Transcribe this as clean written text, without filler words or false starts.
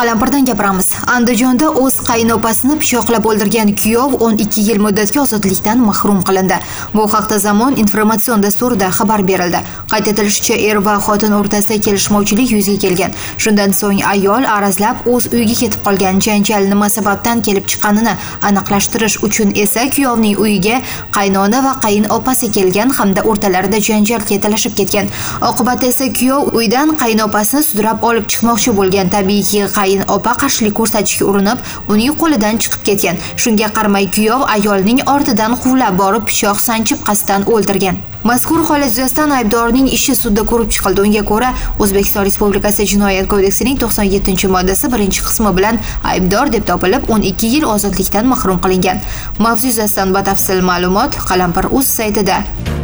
Qalampirdan gapiramiz. Andijonda o'z qaynopasini pichoqlab o'ldirgan kuyov 12 yil muddatga ozodlikdan mahrum qilindi. Bu haqda Zamon informatsion dasturida xabar berildi. Qayd etilishicha, er va xotin o'rtasida kelishmovchilik yuzaga kelgan. Shundan so'ng ayol arazlab o'z uyiga ketib qolgan. Janjal nima sababdan kelib chiqqanini aniqlashtirish uchun esa kuyovning uyiga qaynona va qayin opasi kelgan hamda o'rtalarida janjal ketalashib ketgan. Oqibatda esa kuyov uydan qaynopasini sudrab olib chiqmoqchi bo'lgan. Tabiiyki, qayin opa qarshilik ko'rsatishga urinib, uning qo'lidan chiqib ketgan. Shunga qaramay kuyov ayolning ortidan quvlab borib pichoq sanchib qasddan o'ldirgan. Mazkur holat yuzasidan aybdorning ishi sudda ko'rib chiqildi. Unga ko'ra, O'zbekiston Respublikasi Jinoyat kodeksining 97-moddasi 1-qismi bilan aybdor deb topilib, 12 yil ozodlikdan mahrum qilingan. Mavzu yuzasidan batafsil ma'lumot Qalampir.uz saytida.